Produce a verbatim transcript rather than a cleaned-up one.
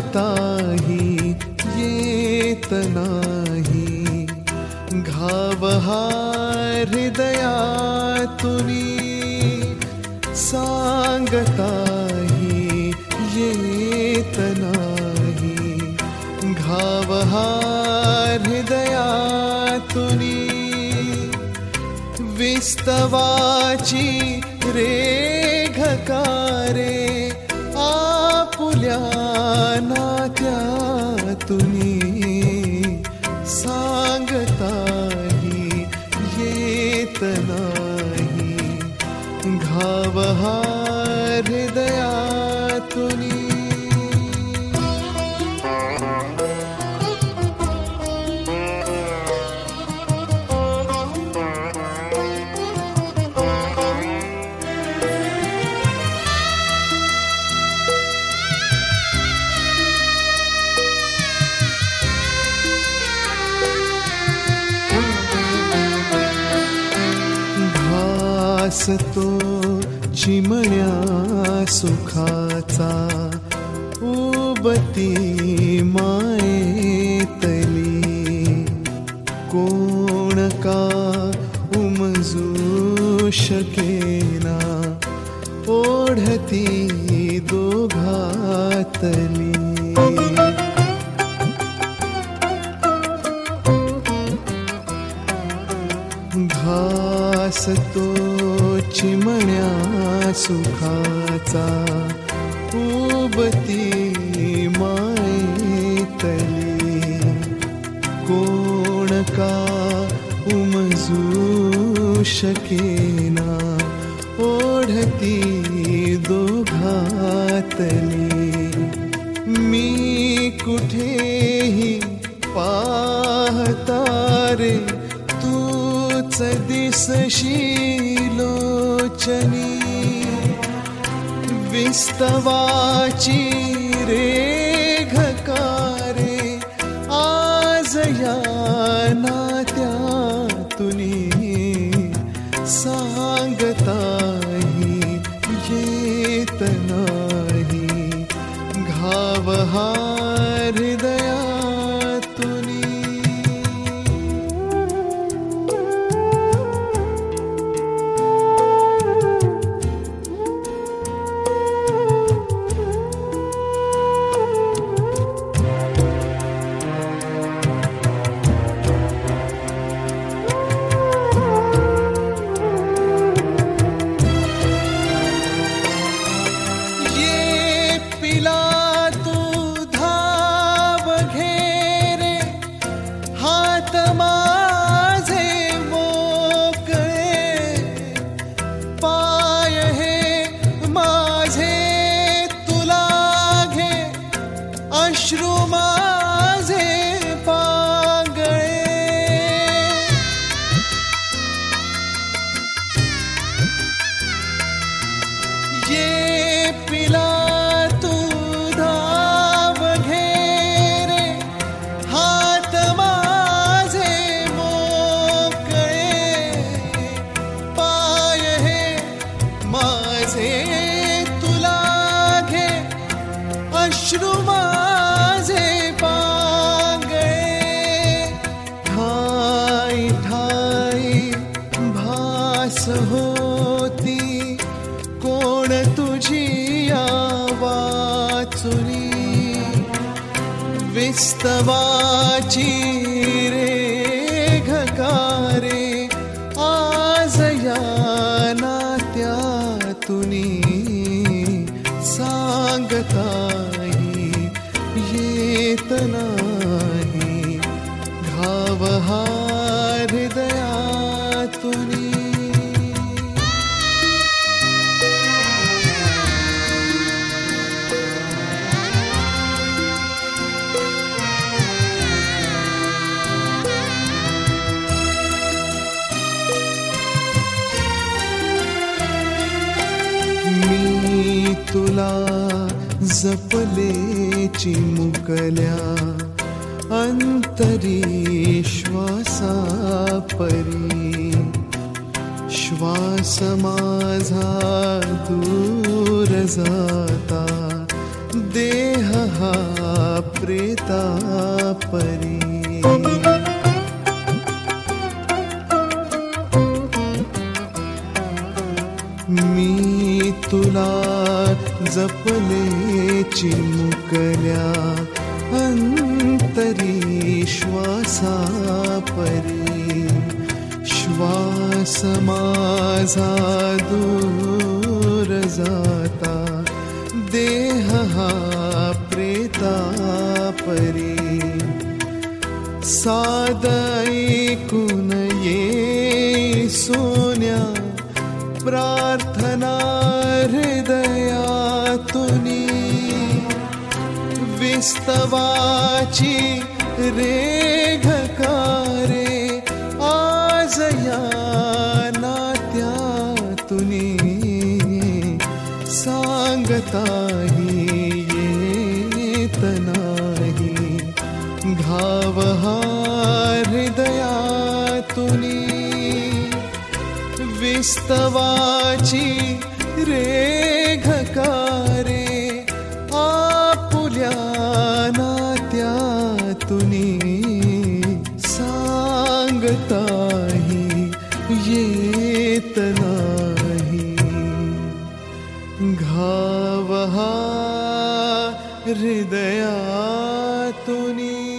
सांगताही येत नाही, घाव हा हृदयातुनी सांगताही येत नाही, घाव हा हृदयातुनी विस्तवाची रेघकारे आपुल्या नात्यातुनी सांगताही येत नाही, घाव हा हृदयातुनी तो चिमण्या सुखाचा उबती मायेतली, कोण का उमजू शकेना ओढती दोघातली. घास तो चिमण्या सुखाचा उबती मायेतली, कोण का उमजू शकेना ओढती दोघातली. मी कुठेही पाहता रे तूच दिसशील लोचनी, विस्तवाची रेघकारे आज या नात्यातुनी सांगताही येत नाही, घाव हा हृदयातुनी. अश्रू माझे पांगळे, ये पिला तू धाव घे रे, हात माझे मोकळे, पाय हे माझे तुला घे, अश्रू माझे पांगळे. ठाई ठाई भास होती कोण तुझी वाचुनी, विस्तवाची रेघकारे आज या नात्यातुनी सांगताही येत नाही, घाव हा हृदयातुनी. मी तुला जपले चिमुकल्या अंतरी श्वासा परी, श्वास माझा दूर जाता देह हा प्रेता परी. मी तुला जपले चिमुकल्या अंतरी श्वासा परी. श्वास माझा दूर जाता देह हा प्रेता परी. साद ऐकून ये सोन्या प्रार्थना हृदयातुनी. विस्तवाची रेघकारे आज या नात्यातुनी. सांगताही येत नाही घाव हा हृदयातुनी. विस्तवाची रेघकारे आपुल्या नात्यातुनी. सांगताही येत नाही घाव हा हृदयातुनी.